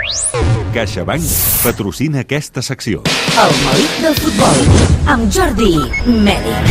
CaixaBank patrocina aquesta secció. El melic del futbol, amb Jordi Mèric.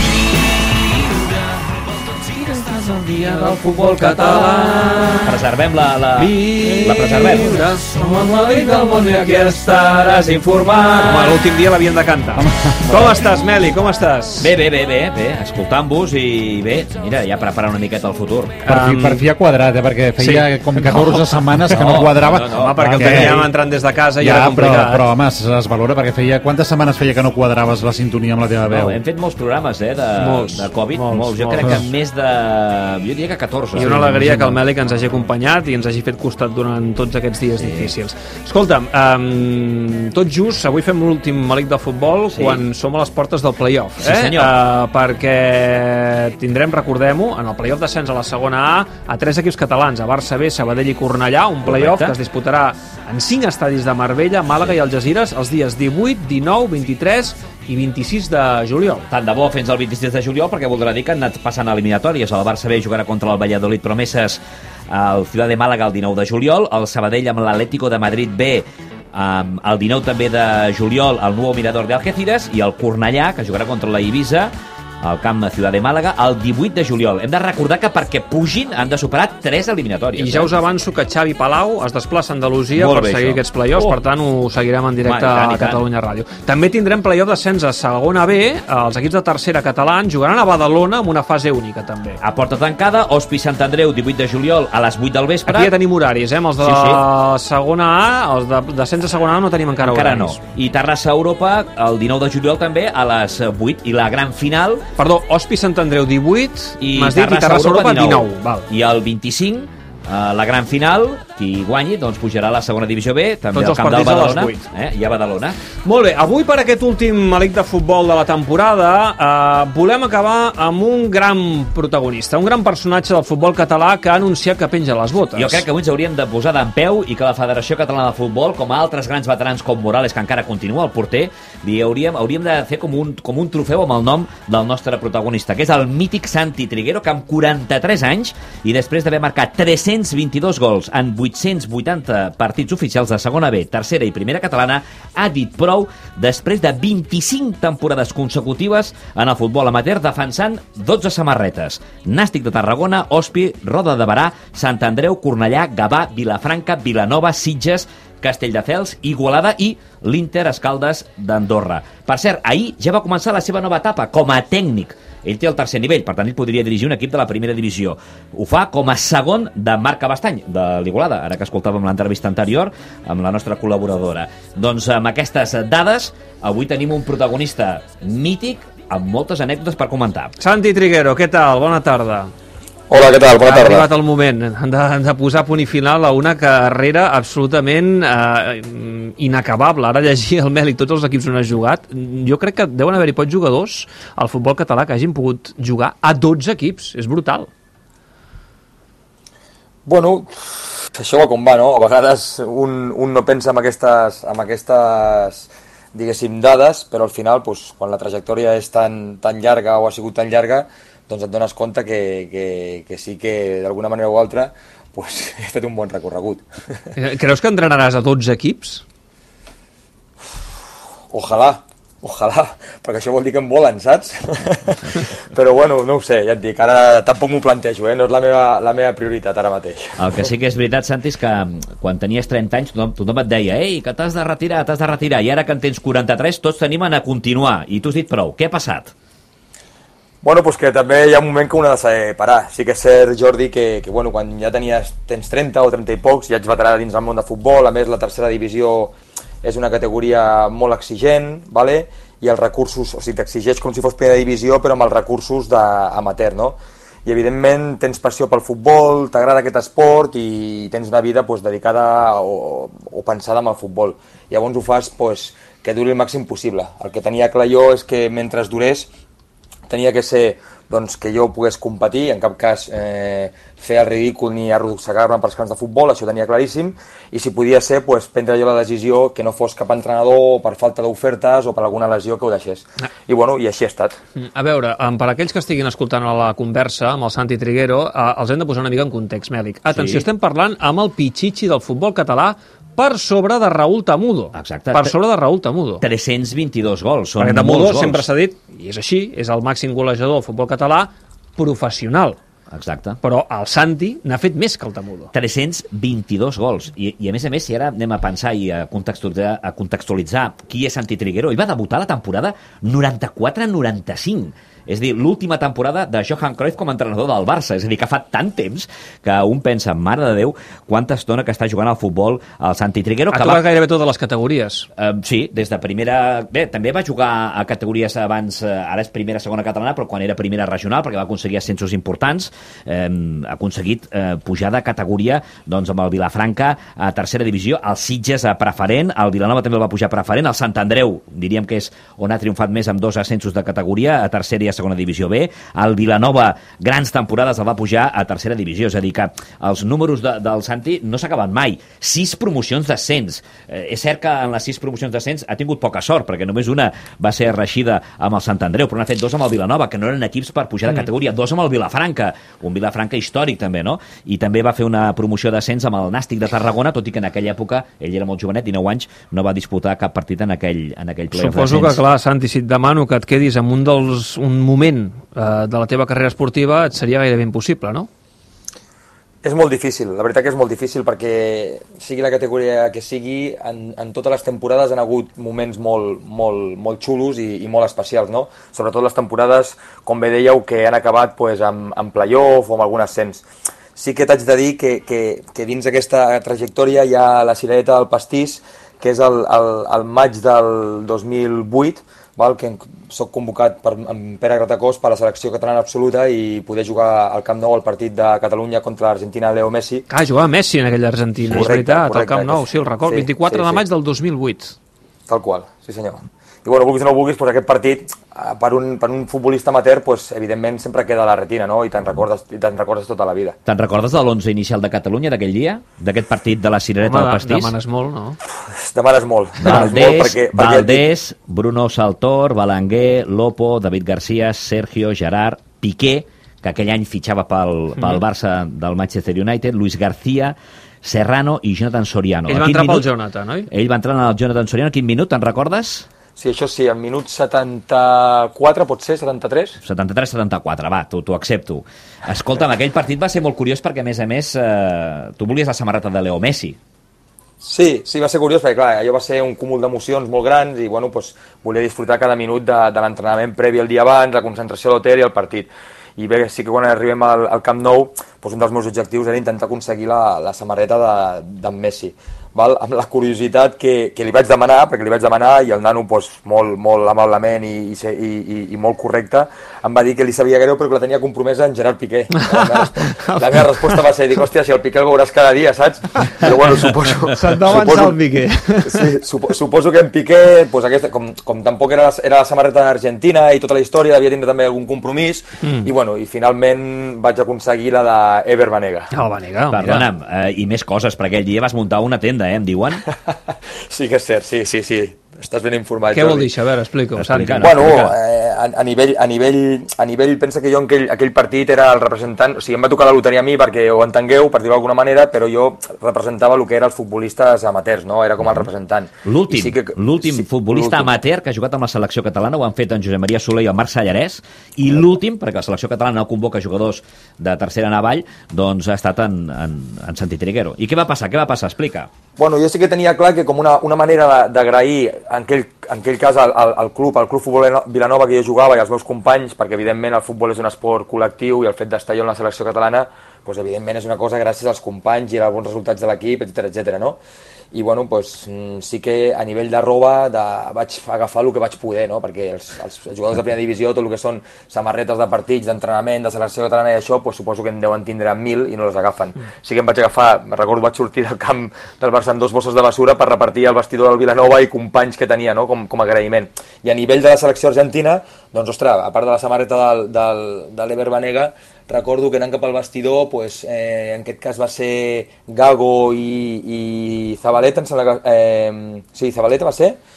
El dia del futbol català. Preservem la preservem. Som el melic del món i aquí estaràs informat. Home, l'últim dia l'havien de cantar. Com estàs, Meli? Com estàs? Bé, escoltant-vos i bé, mira, ja preparant una miqueta el futur. Per fi ha quadrat, perquè feia com 14 setmanes que no quadrava. Home, perquè el teníem entrant des de casa i era complicat. Però home, es valora, perquè quantes setmanes feia que no quadraves la sintonia amb la teva veu? Hem fet molts programes, de Covid, molts. Jo crec que més de... jo diria que 14. I una alegria que el Mèlic ens hagi acompanyat i ens hagi fet costat durant tots aquests dies difícils. Escolta'm, tot just, avui fem l'últim Mèlic de futbol quan som a les portes del play-off. Sí, senyor. Perquè tindrem, recordem-ho, en el play-off d'ascens a la segona a 3 equips catalans, a Barça B, Sabadell i Cornellà, un play-off que es disputarà en 5 estadis de Marbella, Màlaga i Algesires els dies 18, 19, 23 i 26 de juliol. Tant de bo fins al 26 de juliol, perquè voldrà dir que han anat passant eliminatòries. El Barça B jugarà contra el Valladolid Promeses al Ciudad de Màlaga el 19 de juliol, el Sabadell amb l'Atlético de Madrid B el 19 també de juliol al Nuevo Mirador de Algeciras, i el Cornellà, que jugarà contra la Ibiza al camp de Ciudad de Màlaga el 18 de juliol. Hem de recordar que perquè pugin han de superar 3 eliminatòries. I ja us avanço que Xavi Palau es desplaça a Andalusia per seguir aquests play-offs, per tant ho seguirem en directe a Catalunya Ràdio. També tindrem play-off d'ascens a segona B, els equips de tercera catalans jugaran a Badalona amb una fase única també. A porta tancada, Hospi Sant Andreu, 18 de juliol a les 8 del vespre. Aquí ja tenim horaris, amb els de segona A, els d'ascens a segona A no tenim encara horaris. No. I Terrassa Europa el 19 de juliol també a les 8, i la gran final... Perdó, Hospi Sant Andreu 18, m'has dit, i Terrassa Europa 19. Val. I el 25, la gran final, qui guanyi, doncs pujarà a la segona divisió B, també al camp del Badalona. I a Badalona. Molt bé, avui per aquest últim Melic de futbol de la temporada volem acabar amb un gran protagonista, un gran personatge del futbol català que ha anunciat que penja les botes. Jo crec que avui ens hauríem de posar d'empeu i que la Federació Catalana de Futbol, com a altres grans veterans com Morales, que encara continua al porter, hauríem de fer com un trofeu amb el nom del nostre protagonista, que és el mític Santi Triguero, que amb 43 anys i després d'haver marcat 322 gols en 880 partits oficials de segona B, tercera i primera catalana, ha dit prou després de 25 temporades consecutives en el futbol amateur, defensant 12 samarretes: Nàstic de Tarragona, Hospi, Roda de Berà, Sant Andreu, Cornellà, Gavà, Vilafranca, Vilanova, Sitges, Castelldefels, Igualada i l'Inter Escaldes d'Andorra. Per cert, ahir ja va començar la seva nova etapa com a tècnic. Ell té el tercer nivell, per tant ell podria dirigir un equip de la primera divisió. Ho fa com a segon de Marc Cabastany, de l'Igualada, ara que escoltàvem l'entrevista anterior amb la nostra col·laboradora. Doncs amb aquestes dades, avui tenim un protagonista mític amb moltes anècdotes per comentar. Santi Triguero, què tal? Bona tarda. Hola, què tal? Bona tarda. Ha arribat el moment de posar punt i final a una carrera absolutament inacabable. Ara llegir el Mèlic tots els equips on has jugat. Jo crec que deuen haver-hi pocs jugadors al futbol català que hagin pogut jugar a 12 equips. És brutal. Bueno, això va com va, no? A vegades un no pensa en aquestes diguéssim, dades, però al final, quan la trajectòria és tan llarga o ha sigut tan llarga, doncs et dones compte que sí que d'alguna manera o altra he fet un bon recorregut. Creus que entrenaràs a 12 equips? Ojalà, perquè això vol dir que em volen, saps? Però bueno, no ho sé, ja et dic, ara tampoc m'ho plantejo, no és la meva prioritat ara mateix. El que sí que és veritat, Santi, és que quan tenies 30 anys tothom et deia que t'has de retirar, i ara que en tens 43 tots t'animen a continuar, i tu has dit prou. Què ha passat? Bueno, que també hi ha un moment que un ha de saber parar. Sí que és cert, Jordi, que quan ja tens 30 o 30 i pocs, ja ets veterà dins del món de futbol, a més la tercera divisió és una categoria molt exigent, vale? I els recursos, o sigui, t'exigeix com si fos primera divisió, però amb els recursos d'amateur, no? I evidentment tens passió pel futbol, t'agrada aquest esport i tens una vida dedicada o pensada en el futbol. Llavors ho fas que duri el màxim possible. El que tenia clar jo és que mentre durés tenia que ser que jo pogués competir, en cap cas fer el ridícul ni arrossegar-me pels camps de futbol, això ho tenia claríssim, i si podia ser, prendre jo la decisió que no fos cap entrenador per falta d'ofertes o per alguna lesió que ho deixés. I així ha estat. A veure, per aquells que estiguin escoltant la conversa amb el Santi Triguero, els hem de posar una mica en context, Mèlic. Atenció, estem parlant amb el pitxitxi del futbol català, per sobre de Raúl Tamudo. Exacte. Per sobre de Raúl Tamudo. 322 gols, són Perquè molts Tamudo gols. sempre s'ha dit, i és així, és el màxim golejador del futbol català professional. Exacte. Però el Santi n'ha fet més que el Tamudo. 322 gols. I a més, si ara anem a pensar i a contextualitzar qui és Santi Triguero, ell va debutar la temporada 94-95. És a dir, l'última temporada de Johan Cruyff com a entrenador del Barça. És a dir, que fa tant temps que un pensa, mare de Déu, quanta estona que està jugant al futbol el Santi Triguero. Ha tocat gairebé totes les categories. Sí, des de primera... Bé, també va jugar a categories abans, ara és primera, segona catalana, però quan era primera regional, perquè va aconseguir ascensos importants, ha aconseguit pujar de categoria doncs, amb el Vilafranca a tercera divisió, el Sitges a preferent, el Vilanova també el va pujar a preferent, el Sant Andreu, diríem que és on ha triomfat més amb 2 ascensos de categoria, a tercera i a segona divisió B, el Vilanova grans temporades el va pujar a tercera divisió, és a dir que els números del Santi no s'acaben mai. 6 promocions d'ascens. És cert que en les 6 promocions d'ascens ha tingut poca sort, perquè només una va ser reixida amb el Sant Andreu, però n'ha fet 2 amb el Vilanova, que no eren equips per pujar de categoria, 2 amb el Vilafranca, un Vilafranca històric també, no? I també va fer una promoció d'ascens amb el Nàstic de Tarragona, tot i que en aquella època, ell era molt jovenet, 19 anys, no va disputar cap partit en aquell playoff. Suposo que, clar, Santi, si et demano que et quedis en un moment de la teva carrera esportiva, et seria gairebé impossible, no? És molt difícil, la veritat que és molt difícil, perquè sigui la categoria que sigui, en totes les temporades han hagut moments molt xulos i molt especials, no? Sobretot les temporades, com bé dèieu, que han acabat pues, amb playoff o amb algun ascens. Sí que t'haig de dir que dins d'aquesta trajectòria hi ha la cirereta del pastís, que és el maig del 2008, que soc convocat amb Pere Gratacós per la selecció catalana absoluta i poder jugar al Camp Nou al partit de Catalunya contra l'Argentina Leo Messi. Jugava Messi en aquella Argentina, és veritat, al Camp Nou, sí, el record, 24 de maig del 2008. Tal qual, sí senyor. I bueno, vulguis o no vulguis, doncs aquest partit, per un futbolista amateur, doncs, evidentment sempre queda a la retina, no? I te'n recordes tota la vida. Te'n recordes de l'11 inicial de Catalunya d'aquell dia? D'aquest partit de la cirereta del pastís? Demanes molt, no? Demanes molt. Valdés, Bruno Saltor, Balanguer, Lopo, David García, Sergio, Gerard, Piqué, que aquell any fitxava pel Barça del Manchester United, Luis García, Serrano i Jonathan Soriano. Ell va entrar pel Jonathan, oi? Ell va entrar en el Jonathan Soriano. Quin minut, te'n recordes? Sí, això sí, en minut 74, pot ser, 73? 73-74, va, t'ho accepto. Escolta'm, aquell partit va ser molt curiós perquè, a més, tu volies la samarreta de Leo Messi. Sí, va ser curiós, perquè clar, allò va ser un cúmul d'emocions molt grans i bueno, doncs, volia disfrutar cada minut de l'entrenament previ el dia abans, la concentració a l'hotel i el partit. I bé, sí que quan arribem al Camp Nou, doncs un dels meus objectius era intentar aconseguir la samarreta d'en Messi. Amb la curiositat que li vaig demanar, perquè li vaig demanar i el nano doncs, molt amablement i molt correcte em va dir que li sabia greu perquè la tenia compromesa en Gerard Piqué. La meva resposta va ser, dic, hòstia, si el Piqué el veuràs cada dia, saps? Però bueno, suposo... Se't va avançar el Piqué. Sí, suposo que en Piqué, doncs, com tampoc era la samarreta d'Argentina i tota la història, havia tindre també algun compromís i bueno, i finalment vaig aconseguir la d'Ever Banega. Oh, Banega, perdona'm, i més coses, perquè aquell dia vas muntar una tenda, em diuen? Sí que és cert, sí. Estàs ben informat. Què vol dir això? A veure, explica-ho. Bueno, a nivell, pensa que jo en aquell partit era el representant, o sigui, em va tocar la loteria a mi perquè ho entengueu, per dir-ho d'alguna manera, però jo representava el que eren els futbolistes amateurs, no? Era com el representant. L'últim futbolista amateur que ha jugat amb la selecció catalana ho han fet en Josep Maria Soler i el Marc Sallarès, i l'últim, perquè la selecció catalana no convoca jugadors de tercera navall, doncs ha estat en Santi Triguero. I què va passar? Explica. Bueno, jo sí que tenia clar que com una manera d'agrair en aquell cas al Club Futbol Vilanova que jo jugava i als meus companys, perquè evidentment el futbol és un esport col·lectiu i el fet d'estar jo en la selecció catalana, doncs evidentment és una cosa gràcies als companys i als bons resultats de l'equip, etc, no? I bueno, doncs sí que a nivell de roba vaig agafar el que vaig poder, no? Perquè els jugadors de primera divisió, tot el que són samarretes de partits, d'entrenament, de selecció catalana i això, doncs suposo que en deuen tindre 1.000 i no les agafen. Sí que em vaig agafar, recordo, vaig sortir del camp del Barça amb 2 bosses de basura per repartir al vestidor del Vilanova i companys que tenia, no? Com a agraïment. I a nivell de la selecció argentina, doncs, ostres, a part de la samarreta de l'Ever Banega, recordo que anant cap al vestidor, pues, en aquest cas va ser Gago i Zabaleta, sí, Zabaleta va ser,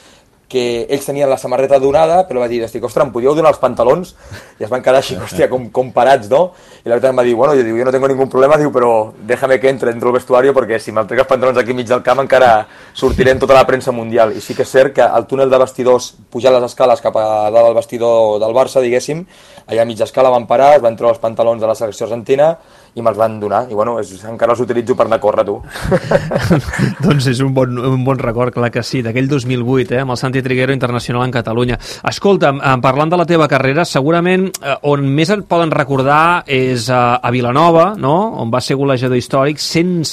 que ells tenien la samarreta donada, però va dir, ostres, em podíeu donar els pantalons? I es van quedar així, hòstia, com parats, no? I la veritat em va dir, bueno, jo no tengo ningún problema, diu, però déjame que entre dentro del vestuario, perquè si me'l trec els pantalons aquí mig del camp encara sortiré en tota la premsa mundial. I sí que és cert que al túnel de vestidors, pujant les escales cap a dalt del vestidor del Barça, diguéssim, allà a mitja escala van parar, es van treure els pantalons de la selecció argentina i me'ls van donar, i bueno, encara els utilitzo per anar a córrer, tu. Doncs és un bon record, clar que sí, d'aquell 2008, amb el Santi Triguero internacional en Catalunya. Escolta'm, parlant de la teva carrera, segurament on més et poden recordar és a Vilanova, no? On va ser golejador històric,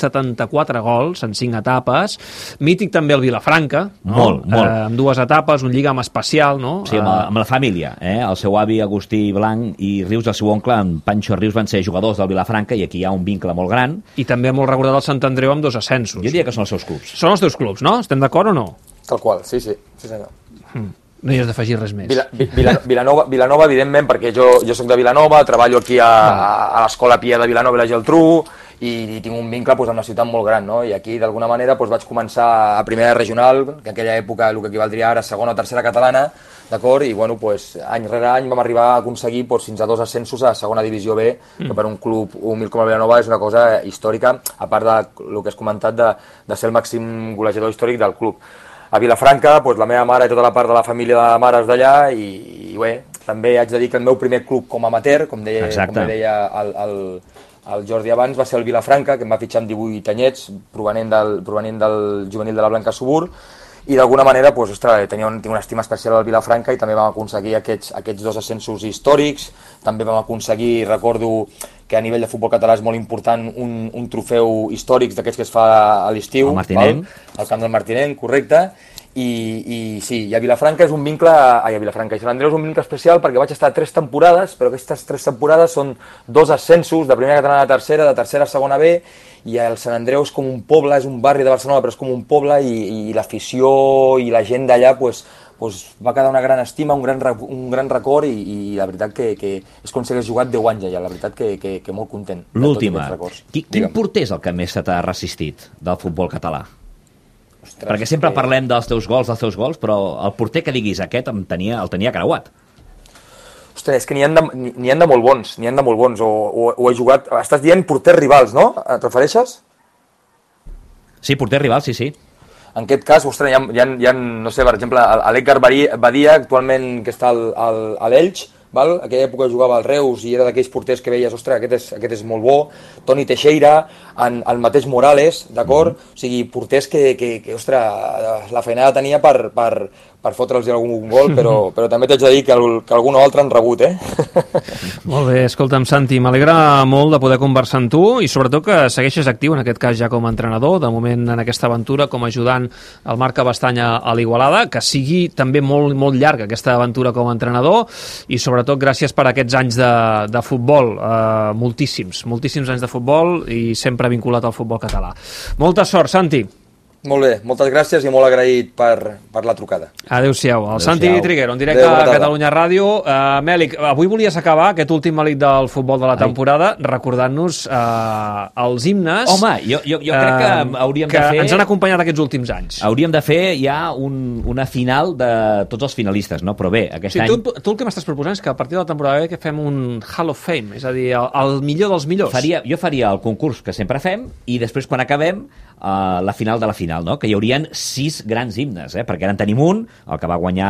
174 gols en 5 etapes, mític també el Vilafranca, no? Molt. Amb 2 etapes, un lligam especial, no? Sí, amb la família, el seu avi Agustí Blanc i Rius, el seu oncle, en Pancho Rius, van ser jugadors del Vilafranca, i aquí hi ha un vincle molt gran. I també molt recordat el Sant Andreu amb 2 ascensos. Jo diria que són els seus clubs. Són els teus clubs, no? Estem d'acord o no? Tal qual, sí senyor. No hi has d'afegir res més. Vilanova, evidentment, perquè jo soc de Vilanova, treballo aquí a l'Escola Pia de Vilanova i la Geltrú, i tinc un vincle amb una ciutat molt gran, no? I aquí, d'alguna manera, vaig començar a primera regional, que en aquella època el que equivaldria ara a segona o tercera catalana, d'acord? I, bueno, any rere any vam arribar a aconseguir fins a 2 ascensos a segona divisió B, que per un club humil com el Vilanova és una cosa històrica, a part del que has comentat de ser el màxim golejador històric del club. A Vilafranca, la meva mare i tota la part de la família de mares d'allà, i bé, també haig de dir que el meu primer club com a amateur, com deia el Jordi abans, va ser el Vilafranca, que em va fitxar amb 18 anyets, provenent del juvenil de la Blanca Subur, i d'alguna manera tinc una estima especial al Vilafranca i també vam aconseguir aquests 2 ascensos històrics, també vam aconseguir, recordo que a nivell de futbol català és molt important un trofeu històric d'aquests que es fa a l'estiu, al camp del Martinenc, correcte, i sí, i a Vilafranca és un vincle, a Vilafranca i Sant Andreu és un vincle especial perquè vaig estar 3 temporades, però aquestes 3 temporades són 2 ascensos de primera catalana a tercera, de tercera a segona B, i el Sant Andreu és com un poble, és un barri de Barcelona, però és com un poble, i l'afició i la gent d'allà va quedar una gran estima, un gran record, i la veritat que és com si hagués jugat 10 anys allà, la veritat que molt content. L'última, quin porter és el que més se t'ha resistit del futbol català? Perquè sempre parlem dels teus gols, però el porter que diguis aquest el tenia creuat. Ostres, és que n'hi ha de molt bons, o he jugat... Estàs dient porters rivals, no? Et refereixes? Sí, porters rivals, sí. En aquest cas, ostres, hi ha no sé, per exemple, l'Edgar Badia, actualment que està a l'Elx, val? Aquella època jugava al Reus i era d'aquells porters que veies, ostres, aquest és molt bo, Toni Teixeira, el mateix Morales, d'acord? O sigui, porters que ostres, la feinada tenia per fotre'ls algun gol, però també t'haig de dir que algun altre han rebut, Molt bé, escolta'm, Santi, m'alegra molt de poder conversar amb tu i sobretot que segueixes actiu, en aquest cas ja com a entrenador, de moment en aquesta aventura com a ajudant al Marc Cabestany a l'Igualada, que sigui també molt, molt llarga aquesta aventura com a entrenador i sobretot gràcies per aquests anys de futbol, moltíssims anys de futbol i sempre vinculat al futbol català. Molta sort, Santi. Molt bé, moltes gràcies i molt agraït per la trucada. Adéu-siau. El Santi Triguero, en directe a Catalunya Ràdio. Mèlic, avui volies acabar aquest últim Mèlic del futbol de la temporada recordant-nos els himnes. Home, jo crec que hauríem de fer... Que ens han acompanyat aquests últims anys. Hauríem de fer ja una final de tots els finalistes, no? Però bé, aquest any... Tu el que m'estàs proposant és que a partir de la temporada que fem un Hall of Fame, és a dir, el millor dels millors. Jo faria el concurs que sempre fem i després quan acabem la final de la final, no? Que hi haurien 6 grans himnes, perquè ara en tenim un, el que va guanyar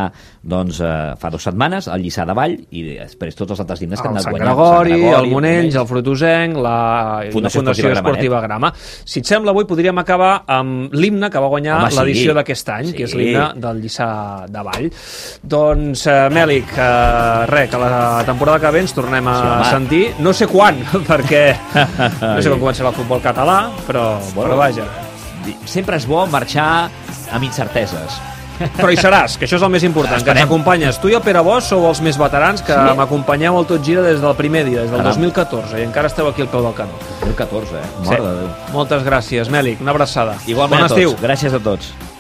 fa 2 setmanes, el Lliçà de Vall, i després tots els altres himnes que han anat guanyant. El Sant Gregori, el Monells, el Fruitosenc, la Fundació Esportiva Grama. Si et sembla, avui podríem acabar amb l'himne que va guanyar l'edició d'aquest any, que és l'himne del Lliçà de Vall. Doncs, Mèlic, que la temporada que ve ens tornem a sentir, no sé quan, perquè no sé quan començarà el futbol català, però vaja. Sempre és bo marxar amb incerteses. Però hi seràs, que això és el més important, que ens acompanyes. Tu i el Pere Bosch sou els més veterans que m'acompanyeu al Tot Gira des del primer dia, des del 2014, i encara esteu aquí al peu del canó. 2014, Mare de Déu. Moltes gràcies, Mèlic, una abraçada. Igualment a tots, gràcies a tots.